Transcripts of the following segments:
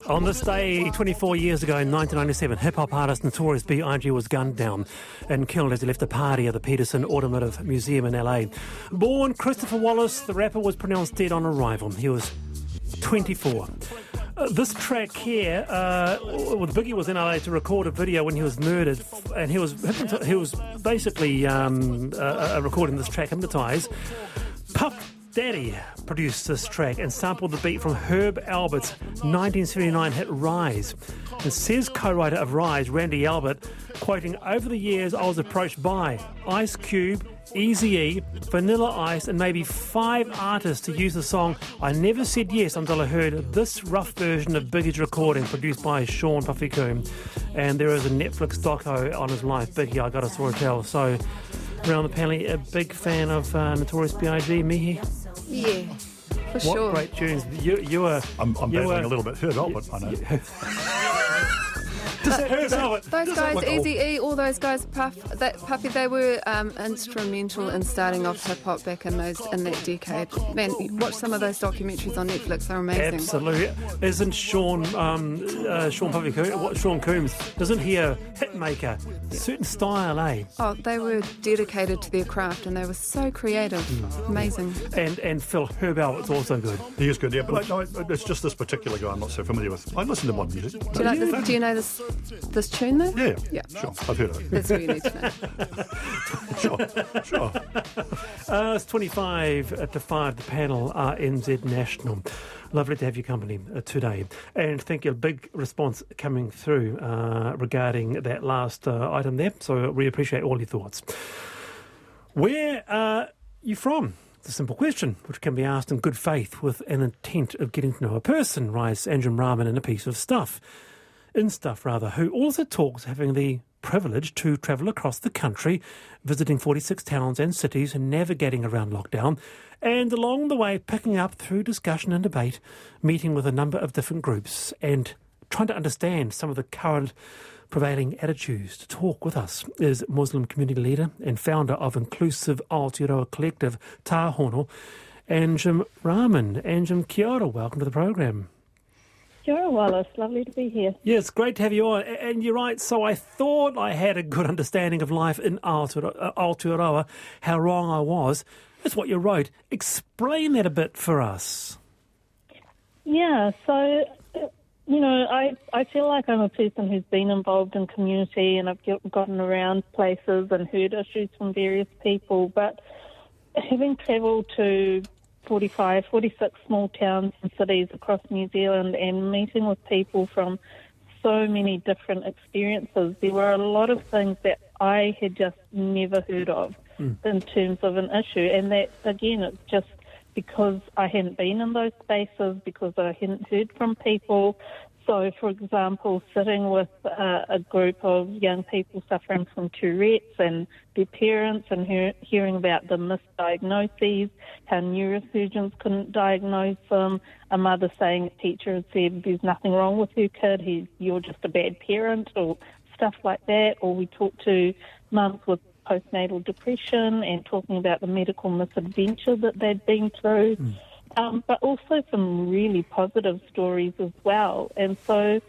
On this day, 24 years ago in 1997, hip-hop artist Notorious B.I.G. was gunned down and killed as he left a party at the Peterson Automotive Museum in LA. Born Christopher Wallace, the rapper was pronounced dead on arrival. He was 24. This track here, Biggie was in LA to record a video when he was murdered, and he was basically recording this track, Hypnotize. Puff Daddy produced this track and sampled the beat from Herb Albert's 1979 hit Rise. And says co-writer of Rise, Randy Albert, quoting, "Over the years I was approached by Ice Cube, Eazy-E, Vanilla Ice and maybe 5 artists to use the song. I never said yes until I heard this rough version of Biggie's recording produced by Sean Puffy Coombe." And there is a Netflix doco on his life, Biggie, I Gotta Sort of Tell. So, around the panel, a big fan of Notorious B.I.G. Mihi? Yeah, for sure. What great tunes. You were... I'm battling a little bit. Herb Albert, I know. Those guys, Eazy-E, all those guys, Puffy, they were instrumental in starting off hip-hop back in that decade. Man, watch some of those documentaries on Netflix, they're amazing. Absolutely. Isn't Sean Puffy Sean Coombs, isn't he a hit maker? Certain style, eh? Oh, they were dedicated to their craft and they were so creative. Amazing. And Phil, Herb Albert's also good. He is good, yeah, but it's just this particular guy I'm not so familiar with. I listen to one music. Do you know this tune though? Yeah. Sure, I've heard of it. That's what you need to know. Sure. It's 25 to 5. The panel are NZ National. Lovely to have your company today. And thank you. A big response coming through regarding that last item there. So we appreciate all your thoughts. Where are you from? It's a simple question, which can be asked in good faith with an intent of getting to know a person, writes Anjum Rahman in a piece of Stuff, who also talks having the privilege to travel across the country, visiting 46 towns and cities and navigating around lockdown, and along the way picking up through discussion and debate, meeting with a number of different groups and trying to understand some of the current prevailing attitudes. To talk with us is Muslim community leader and founder of inclusive Aotearoa collective Tāhono, Anjum Rahman. Anjum, kia ora, welcome to the program. Kia ora, Wallace. Lovely to be here. Yeah, it's great to have you on. And you're right, so I thought I had a good understanding of life in Aotearoa. How wrong I was. That's what you wrote. Explain that a bit for us. Yeah, so, I feel like I'm a person who's been involved in community and I've gotten around places and heard issues from various people, but having travelled to 46 small towns and cities across New Zealand and meeting with people from so many different experiences, there were a lot of things that I had just never heard of in terms of an issue. And that, again, it's just because I hadn't been in those spaces, because I hadn't heard from people. So, for example, sitting with a group of young people suffering from Tourette's and their parents and hearing about the misdiagnoses, how neurosurgeons couldn't diagnose them, a mother saying a teacher had said there's nothing wrong with your kid, you're just a bad parent, or stuff like that. Or we talked to mums with postnatal depression and talking about the medical misadventure that they'd been through. But also some really positive stories as well. And so,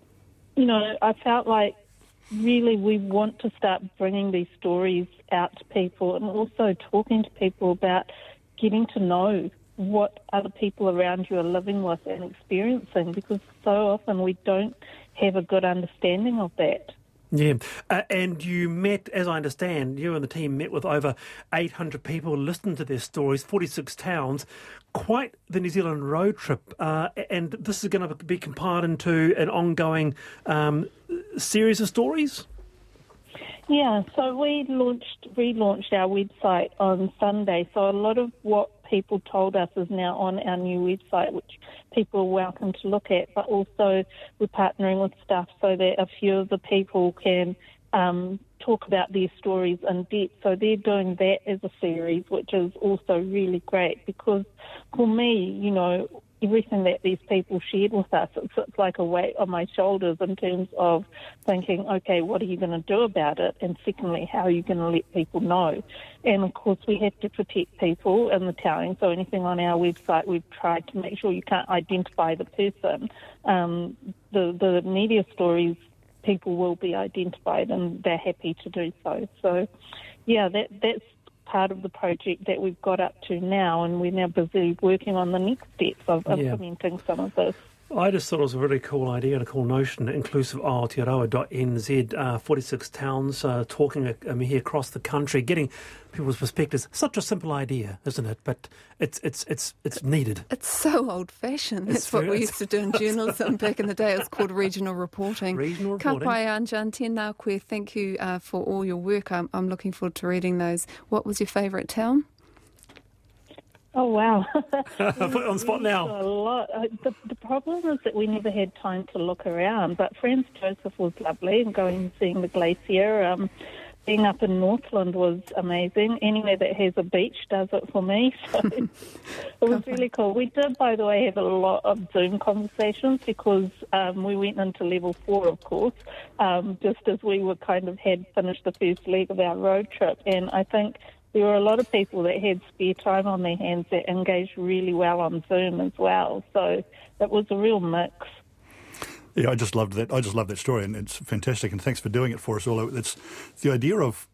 I felt like really we want to start bringing these stories out to people and also talking to people about getting to know what other people around you are living with and experiencing, because so often we don't have a good understanding of that. Yeah, and you met, as I understand, you and the team met with over 800 people, listened to their stories, 46 towns, quite the New Zealand road trip, and this is going to be compiled into an ongoing series of stories? Yeah, so we relaunched our website on Sunday, so a lot of what people told us is now on our new website, which people are welcome to look at, but also we're partnering with Stuff so that a few of the people can talk about their stories in depth. So they're doing that as a series, which is also really great, because for me, everything that these people shared with us, it sits like a weight on my shoulders in terms of thinking, okay, what are you going to do about it? And secondly, how are you going to let people know? And of course, we have to protect people in the telling. So anything on our website, we've tried to make sure you can't identify the person. The media stories, people will be identified, and they're happy to do so. So, yeah, that's part of the project that we've got up to now, and we're now busy working on the next steps of implementing some of this. I just thought it was a really cool idea and a cool notion, inclusive Aotearoa.nz, 46 towns talking here across the country, getting people's perspectives. Such a simple idea, isn't it? But it's needed. It's so old-fashioned. That's what we used to do in journalism back in the day. It was called regional reporting. Regional reporting. Ka pai Anjan, tēnā koe. Thank you for all your work. I'm looking forward to reading those. What was your favourite town? Oh, wow. Put it on the spot now. A lot. The problem is that we never had time to look around, but Franz Josef was lovely, and going and seeing the glacier. Being up in Northland was amazing. Anywhere that has a beach does it for me, so it was really cool. We did, by the way, have a lot of Zoom conversations because we went into level 4, of course, just as we were had finished the first leg of our road trip, and I think there were a lot of people that had spare time on their hands that engaged really well on Zoom as well. So it was a real mix. Yeah, I just loved that. I just love that story, and it's fantastic. And thanks for doing it for us all. It's the idea of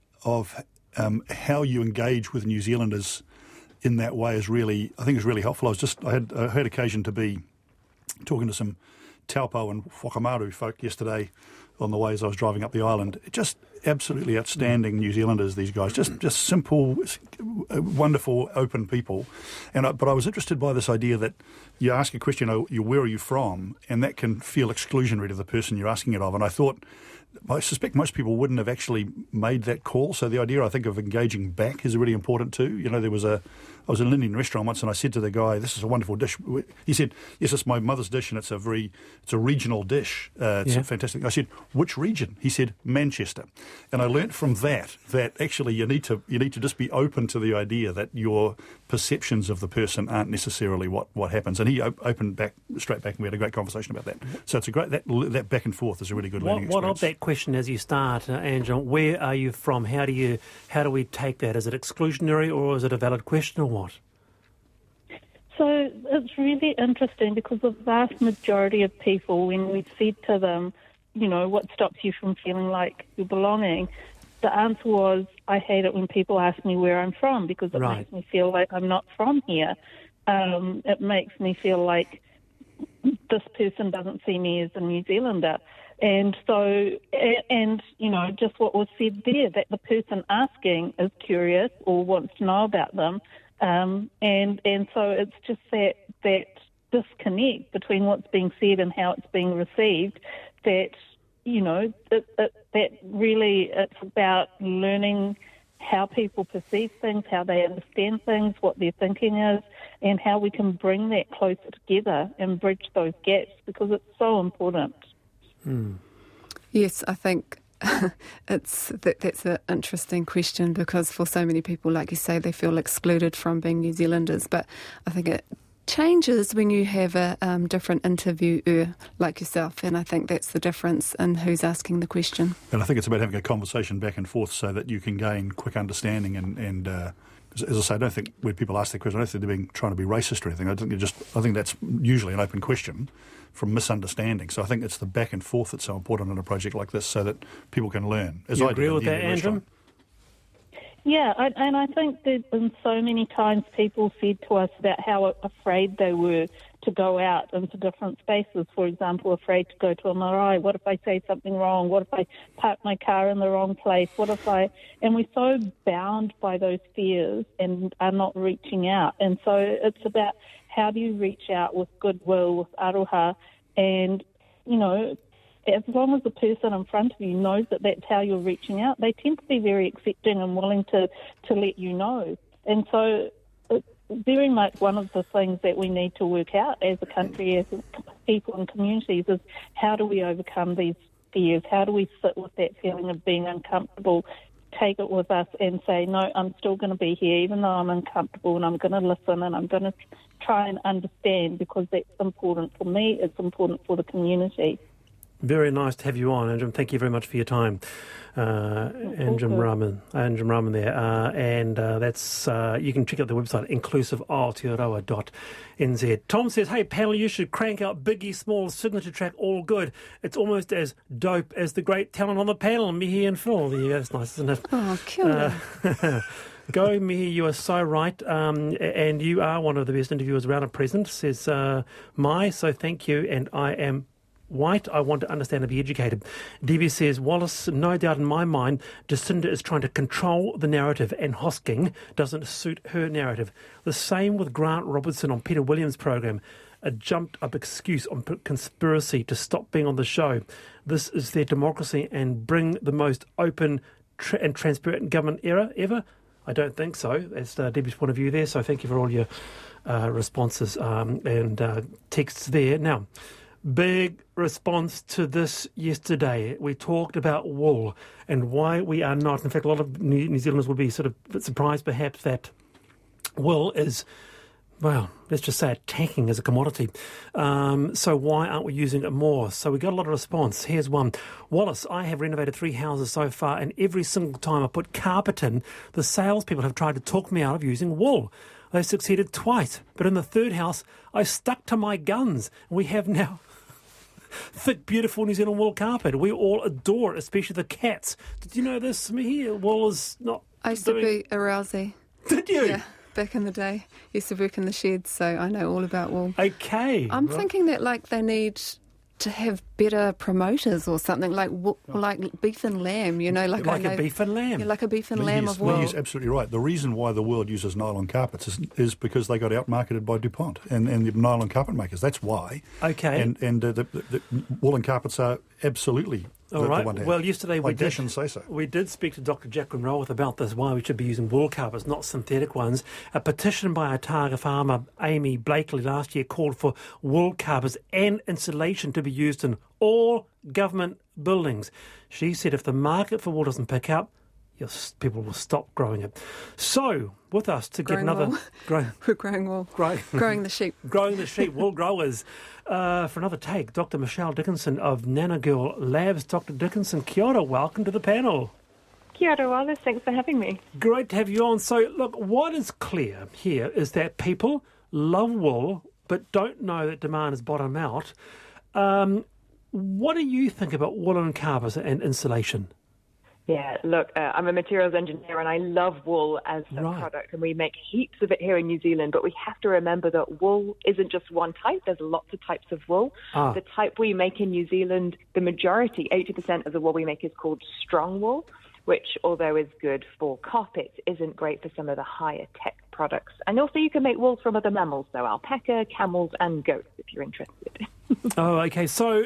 how you engage with New Zealanders in that way is really, I think, is really helpful. I had occasion to be talking to some Taupo and Whakamaru folk yesterday on the way as I was driving up the island. Just absolutely outstanding New Zealanders, these guys. Just simple, wonderful, open people. But I was interested by this idea that you ask a question, where are you from? And that can feel exclusionary to the person you're asking it of. And I suspect most people wouldn't have actually made that call. So the idea, I think, of engaging back is really important too. You know, I was in an Indian restaurant once, and I said to the guy, "This is a wonderful dish." He said, "Yes, it's my mother's dish, and it's a regional dish. It's fantastic." I said, "Which region?" He said, "Manchester." And I learnt from that actually you need to just be open to the idea that your perceptions of the person aren't necessarily what happens. And he opened straight back, and we had a great conversation about that. So it's a great that back and forth is a really good learning experience. What of that question as you start, Angela? Where are you from? How do we take that? Is it exclusionary or is it a valid question or what? So it's really interesting because the vast majority of people, when we said to them, what stops you from feeling like you're belonging, the answer was, I hate it when people ask me where I'm from because it makes me feel like I'm not from here. It makes me feel like this person doesn't see me as a New Zealander. And so, just what was said there, that the person asking is curious or wants to know about them. And so it's just that disconnect between what's being said and how it's being received that, that really it's about learning how people perceive things, how they understand things, what their thinking is, and how we can bring that closer together and bridge those gaps because it's so important. Yes, I think that's an interesting question because for so many people, like you say, they feel excluded from being New Zealanders. But I think it changes when you have a different interviewer like yourself, and I think that's the difference in who's asking the question. And I think it's about having a conversation back and forth so that you can gain quick understanding and as I say, I don't think when people ask that question, I don't think they're trying to be racist or anything. I think that's usually an open question from misunderstanding. So I think it's the back and forth that's so important in a project like this so that people can learn. You agree with that, Andrew? Yeah, and I think there's been so many times people said to us about how afraid they were to go out into different spaces. For example, afraid to go to a marae. What if I say something wrong? What if I park my car in the wrong place? And we're so bound by those fears and are not reaching out. And so it's about how do you reach out with goodwill, with aroha, and, as long as the person in front of you knows that that's how you're reaching out, they tend to be very accepting and willing to let you know. And so it's very much one of the things that we need to work out as a country, as people and communities, is how do we overcome these fears? How do we sit with that feeling of being uncomfortable take it with us and say, no, I'm still going to be here, even though I'm uncomfortable, and I'm going to listen and I'm going to try and understand, because that's important for me, it's important for the community. Very nice to have you on, Anjum. Thank you very much for your time. Anjum Rahman there. That's you can check out the website, inclusiveaotearoa.nz. Tom says, hey, panel, you should crank out Biggie Small's signature track, All Good. It's almost as dope as the great talent on the panel, Mihi and Phil. Yeah, that's nice, isn't it? Oh, killer. Go, Mihi, you are so right. And you are one of the best interviewers around at present, says Mai. So thank you, and I am white. I want to understand and be educated. Debbie says, Wallace, no doubt in my mind, Jacinda is trying to control the narrative, and Hosking doesn't suit her narrative. The same with Grant Robertson on Peter Williams' program. A jumped-up excuse on conspiracy to stop being on the show. This is their democracy and bring the most open and transparent government era ever? I don't think so. That's Debbie's point of view there. So thank you for all your responses and texts there. Now, big response to this yesterday. We talked about wool and why we are not. In fact, a lot of New Zealanders would be sort of surprised perhaps that wool is, well, let's just say it, tanking as a commodity. So why aren't we using it more? So we got a lot of response. Here's one. Wallace, I have renovated 3 houses so far, and every single time I put carpet in, the salespeople have tried to talk me out of using wool. They succeeded twice, but in the third house, I stuck to my guns. We have now thick, beautiful New Zealand wool carpet. We all adore it, especially the cats. Did you know this, Mihi? Wool is not... I used to be a rousey. Did you? Yeah, back in the day. Used to work in the sheds, so I know all about wool. Okay. I'm thinking that they need to have better promoters or something, like beef and lamb, like a beef and lamb. Yeah, like a beef and lamb of wool. He's absolutely right. The reason why the world uses nylon carpets is because they got outmarketed by DuPont and the nylon carpet makers. That's why. Okay. And the woolen carpets are absolutely all right. the one to have. Well, yesterday we did speak to Dr. Jacqueline Roworth about this, why we should be using wool carpets, not synthetic ones. A petition by Otago farmer Amy Blakely last year called for wool carpets and insulation to be used in all government buildings. She said if the market for wool doesn't pick up, people will stop growing it. So, with us to get another... We're growing wool. Growing the sheep. Growing the sheep, wool growers. For another take, Dr. Michelle Dickinson of Nanogirl Labs. Dr. Dickinson, kia ora, welcome to the panel. Kia ora, Wallace, thanks for having me. Great to have you on. So, look, what is clear here is that people love wool but don't know that demand has bottomed out. What do you think about woolen carpets and insulation? Yeah, look, I'm a materials engineer and I love wool as a product, and we make heaps of it here in New Zealand, but we have to remember that wool isn't just one type. There's lots of types of wool. The type we make in New Zealand, the majority, 80% of the wool we make is called strong wool, which, although is good for carpets, isn't great for some of the higher tech products. And also you can make wool from other mammals, so alpaca, camels and goats, if you're interested. Oh, okay. So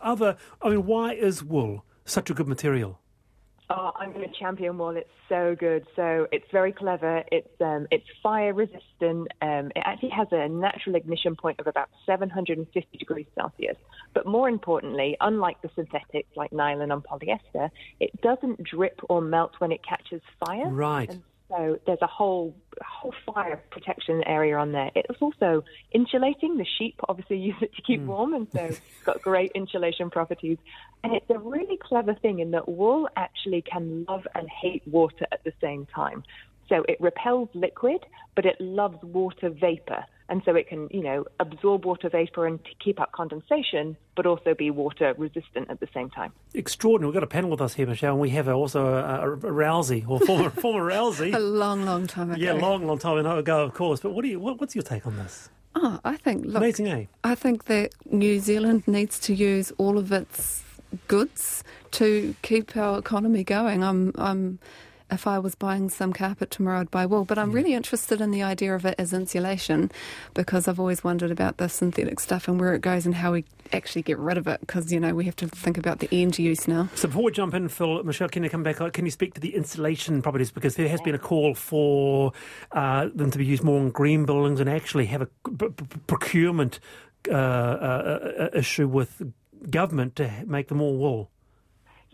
why is wool such a good material? Oh, I'm going to champion wool. It's so good. So it's very clever. It's fire resistant. It actually has a natural ignition point of about 750 degrees Celsius. But more importantly, unlike the synthetics like nylon and polyester, it doesn't drip or melt when it catches fire. Right. And so there's a whole fire protection area on there. It's also insulating. The sheep obviously use it to keep warm, and so it's got great insulation properties. And it's a really clever thing in that wool actually can love and hate water at the same time. So it repels liquid, but it loves water vapor. And so it can, absorb water vapor and keep up condensation, but also be water resistant at the same time. Extraordinary. We've got a panel with us here, Michelle, and we have also a Rousey, or former Rousey. A long time ago. Yeah, long time ago, of course. But what's your take on this? Oh, I think, look, amazing, eh? I think that New Zealand needs to use all of its goods to keep our economy going. If I was buying some carpet tomorrow, I'd buy wool. But I'm really interested in the idea of it as insulation, because I've always wondered about the synthetic stuff and where it goes and how we actually get rid of it, because, we have to think about the end use now. So before we jump in, Phil, Michelle, can you come back? Can you speak to the insulation properties? Because there has been a call for them to be used more in green buildings and actually have a procurement issue with government to make them all wool. Yeah, look,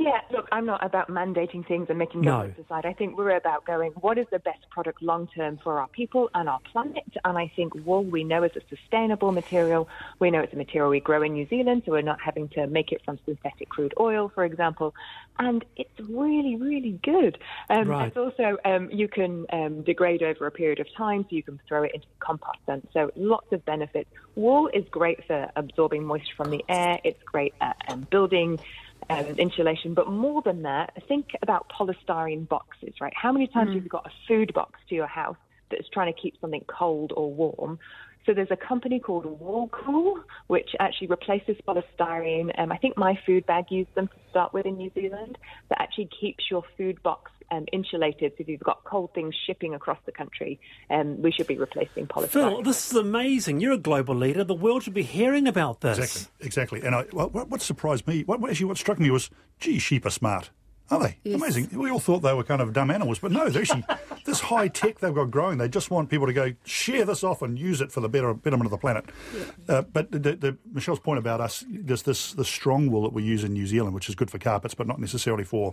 I'm not about mandating things and making governments decide. I think we're about going, what is the best product long-term for our people and our planet? And I think wool, we know, is a sustainable material. We know it's a material we grow in New Zealand, so we're not having to make it from synthetic crude oil, for example. And it's really, really good. It's also, you can degrade over a period of time, so you can throw it into the compost. And so lots of benefits. Wool is great for absorbing moisture from the air. It's great at building insulation. But more than that, think about polystyrene boxes, right? How many times have you got a food box to your house that's trying to keep something cold or warm? So there's a company called Woolcool, which actually replaces polystyrene. I think My Food Bag used them to start with in New Zealand. That actually keeps your food box insulated. So if you've got cold things shipping across the country, we should be replacing polystyrene. Phil, this is amazing. You're a global leader. The world should be hearing about this. Exactly. And what surprised me, what struck me was, gee, sheep are smart. Are they? Yes. Amazing. We all thought they were kind of dumb animals, but no, they're actually this high tech they've got growing. They just want people to go share this off and use it for the betterment of the planet. Yeah. But Michelle's point about us, there's this strong wool that we use in New Zealand, which is good for carpets, but not necessarily for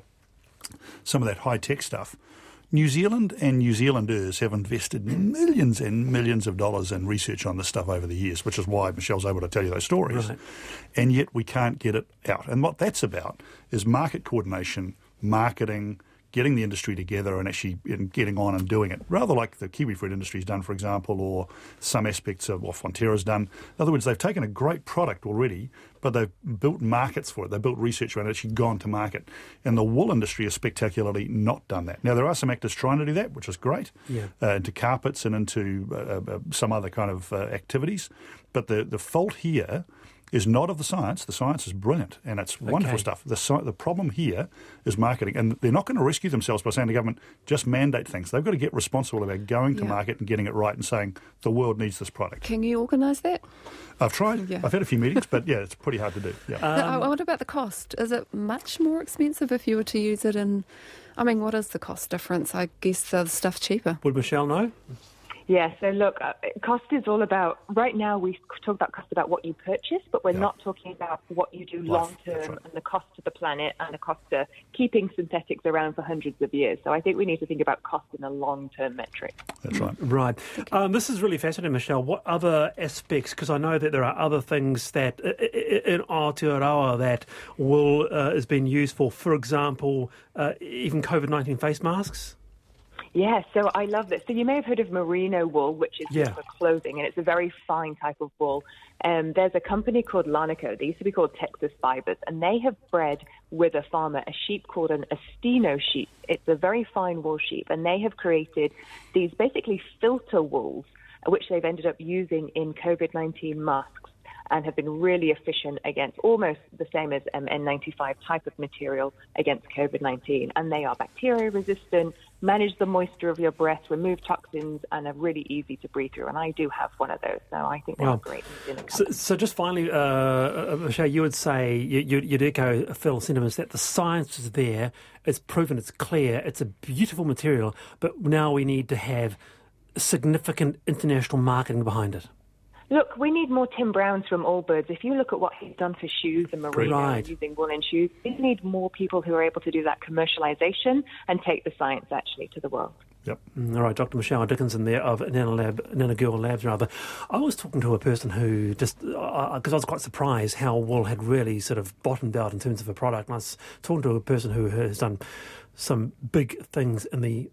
some of that high tech stuff. New Zealand and New Zealanders have invested millions and millions of dollars in research on this stuff over the years, which is why Michelle's able to tell you those stories. Right. And yet we can't get it out. And what that's about is market coordination, marketing, getting the industry together and actually getting on and doing it, rather like the kiwi fruit industry's done, for example, or some aspects of what Fonterra's done. In other words, they've taken a great product already, but they've built markets for it. They've built research around it, actually gone to market. And the wool industry has spectacularly not done that. Now, there are some actors trying to do that, which is great, into carpets and into some other kind of activities. But the fault here is not of the science. The science is brilliant and it's wonderful stuff. The problem here is marketing, and they're not going to rescue themselves by saying to government, just mandate things. They've got to get responsible about going to market and getting it right and saying the world needs this product. Can you organise that? I've tried. Yeah. I've had a few meetings, but it's pretty hard to do. Yeah. What about the cost? Is it much more expensive if you were to use it in... I mean, what is the cost difference? I guess the stuff's cheaper. Would Michelle know? Yeah, so look, cost is all about, right now we talk about cost about what you purchase, but we're not talking about what you do long-term and the cost to the planet and the cost to keeping synthetics around for hundreds of years. So I think we need to think about cost in a long-term metric. That's right. Right. This is really fascinating, Michelle. What other aspects, because I know that there are other things that in Aotearoa that wool is being used for example, even COVID-19 face masks? Yeah, so I love this. So you may have heard of merino wool, which is used for clothing, and it's a very fine type of wool. There's a company called Lanaco. They used to be called Texas Fibers, and they have bred with a farmer a sheep called an Astino sheep. It's a very fine wool sheep, and they have created these basically filter wools, which they've ended up using in COVID-19 masks, and have been really efficient against almost the same as N95 type of material against COVID-19. And they are bacteria resistant, manage the moisture of your breath, remove toxins, and are really easy to breathe through. And I do have one of those, so I think they're great. So just finally, Michelle, you would say, you'd echo Phil's sentiments that the science is there, it's proven, it's clear, it's a beautiful material, but now we need to have significant international marketing behind it. Look, we need more Tim Browns from Allbirds. If you look at what he's done for shoes and merino using woolen shoes, we need more people who are able to do that commercialisation and take the science actually to the world. Yep. All right, Dr. Michelle Dickinson there of Nanagirl Labs, rather. I was talking to a person who just, because I was quite surprised how wool had really sort of bottomed out in terms of a product. And I was talking to a person who has done some big things in the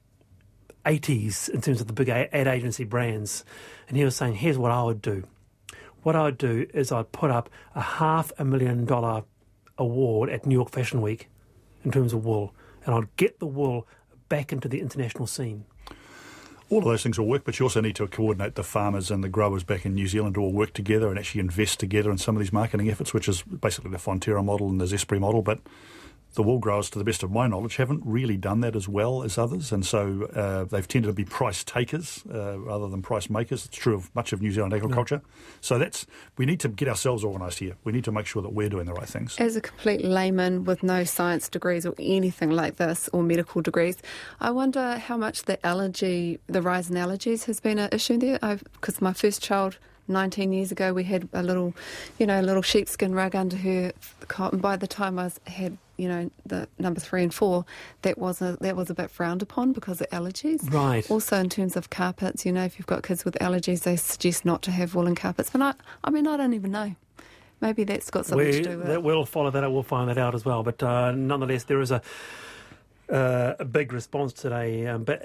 80s in terms of the big ad agency brands, and he was saying, here's what I would do. What I would do is I'd put up a $500,000 award at New York Fashion Week in terms of wool, and I'd get the wool back into the international scene. All of those things will work, but you also need to coordinate the farmers and the growers back in New Zealand to all work together and actually invest together in some of these marketing efforts, which is basically the Fonterra model and the Zespri model, but the wool growers, to the best of my knowledge, haven't really done that as well as others, and so they've tended to be price takers rather than price makers. It's true of much of New Zealand agriculture. So we need to get ourselves organised here. We need to make sure that we're doing the right things. As a complete layman with no science degrees or anything like this, or medical degrees, I wonder how much the rise in allergies has been an issue there. Because my first child 19 years ago, we had a little sheepskin rug under her cot, and by the time I had, the number 3 and 4, that was a bit frowned upon because of allergies. Right. Also, in terms of carpets, if you've got kids with allergies, they suggest not to have woolen carpets. But I don't even know. Maybe that's got something to do with it. We'll follow that out. We'll find that out as well. But nonetheless, there is a big response today. But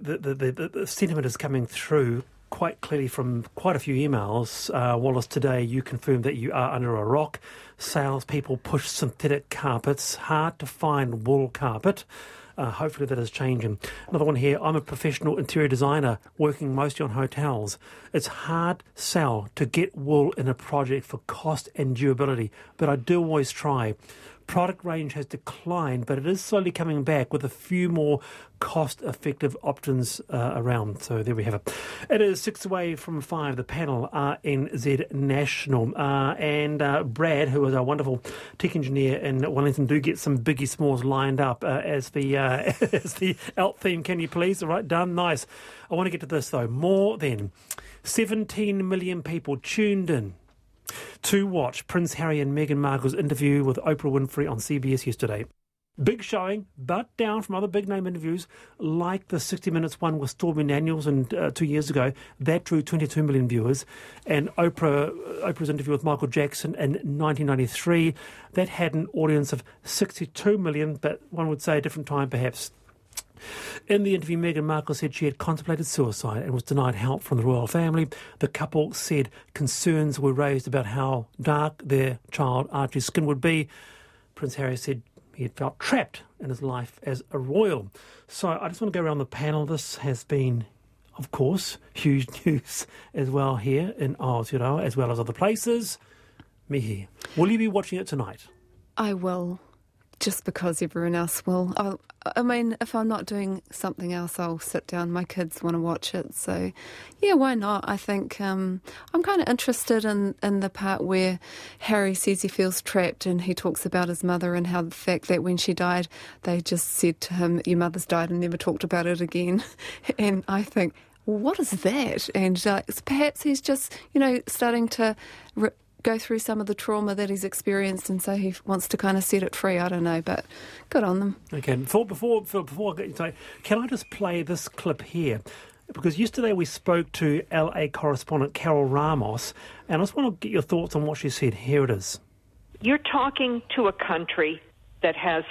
the sentiment is coming through quite clearly from quite a few emails. Wallace, today you confirmed that you are under a rock. Salespeople push synthetic carpets. Hard to find wool carpet. Hopefully that is changing. Another one here. I'm a professional interior designer working mostly on hotels. It's hard sell to get wool in a project for cost and durability, but I do always try. Product range has declined, but it is slowly coming back with a few more cost-effective options around. So there we have it. It is 6 away from 5. The panel are NZ National. And Brad, who is our wonderful tech engineer in Wellington, do get some Biggie Smalls lined up as the out theme. Can you please? All right, done. Nice. I want to get to this, though. More than 17 million people tuned in to watch Prince Harry and Meghan Markle's interview with Oprah Winfrey on CBS yesterday. Big showing, but down from other big-name interviews like the 60 Minutes one with Stormy Daniels 2 years ago. That drew 22 million viewers. And Oprah's interview with Michael Jackson in 1993, that had an audience of 62 million, but one would say a different time perhaps. In the interview, Meghan Markle said she had contemplated suicide and was denied help from the royal family. The couple said concerns were raised about how dark their child Archie's skin would be. Prince Harry said he had felt trapped in his life as a royal. So I just want to go around the panel. This has been, of course, huge news as well here in Aotearoa, as well as other places. Mihi, will you be watching it tonight? I will. Just because everyone else will. If I'm not doing something else, I'll sit down. My kids want to watch it. So, yeah, why not? I think I'm kind of interested in the part where Harry says he feels trapped and he talks about his mother and how the fact that when she died, they just said to him, your mother's died, and never talked about it again. And I think, well, what is that? And perhaps he's just, starting to go through some of the trauma that he's experienced, and so he wants to kind of set it free. I don't know, but good on them. Okay, before I get you to, can I just play this clip here? Because yesterday we spoke to LA correspondent Carol Ramos, and I just want to get your thoughts on what she said. Here it is. You're talking to a country that has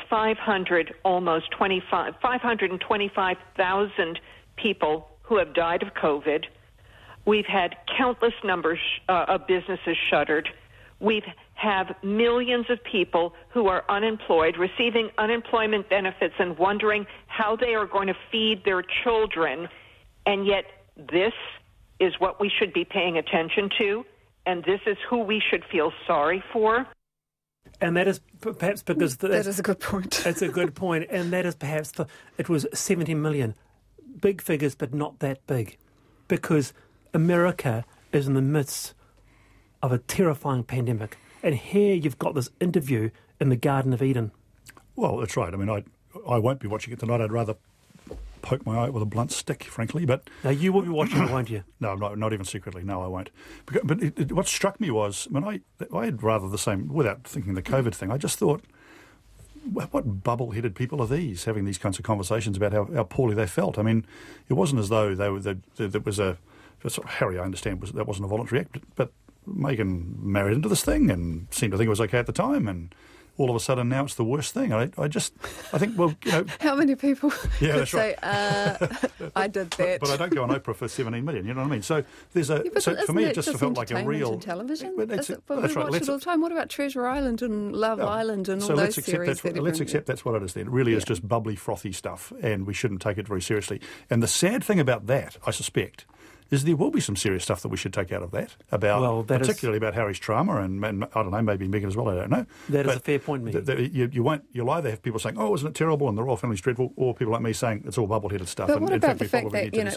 525,000 people who have died of COVID. We've had countless numbers of businesses shuttered. We have millions of people who are unemployed, receiving unemployment benefits and wondering how they are going to feed their children. And yet this is what we should be paying attention to, and this is who we should feel sorry for. And that is perhaps because... that is a good point. It's a good point. And that is perhaps... it was 70 million. Big figures, but not that big. Because America is in the midst of a terrifying pandemic. And here you've got this interview in the Garden of Eden. Well, that's right. I mean, I won't be watching it tonight. I'd rather poke my eye with a blunt stick, frankly. But now you will be watching it, won't you? No, not even secretly. No, I won't. But what struck me was, I had rather the same, without thinking the COVID thing, I just thought, what bubble-headed people are these, having these kinds of conversations about how poorly they felt? I mean, it wasn't as though there was a... Harry, I understand, that wasn't a voluntary act, but Meghan married into this thing and seemed to think it was okay at the time, and all of a sudden now it's the worst thing. I think, well, How many people could say, I did that? But I don't go on Oprah for 17 million, you know what I mean? So there's for me it just felt like a real... television? That's we right. watch it all the time. What about Treasure Island and Love Island and all those series? Let's accept that's what it is then. It really is just bubbly, frothy stuff, and we shouldn't take it very seriously. And the sad thing about that, I suspect, is there will be some serious stuff that we should take out of that, particularly about Harry's trauma and I don't know, maybe Meghan as well, I don't know. That is a fair point, Meghan. You'll either have people saying, oh, isn't it terrible and the royal family's dreadful, or people like me saying it's all bubble-headed stuff. But what about the fact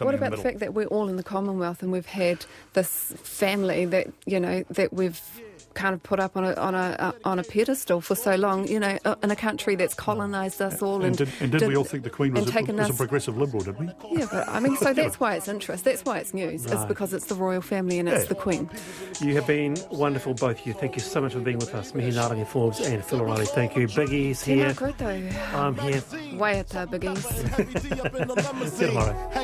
that we're all in the Commonwealth and we've had this family that, that we've kind of put up on a pedestal for so long, you know, in a country that's colonised us all. And did we all think the Queen was a progressive Liberal, did we? Yeah, but I mean, so that's why it's interest. That's why it's news. It's because it's the royal family and it's the Queen. You have been wonderful, both of you. Thank you so much for being with us. Mihi Ngārangi Forbes and Phil O'Reilly. Thank you. Biggie's here. I'm here. Waiata, Biggies. See you tomorrow.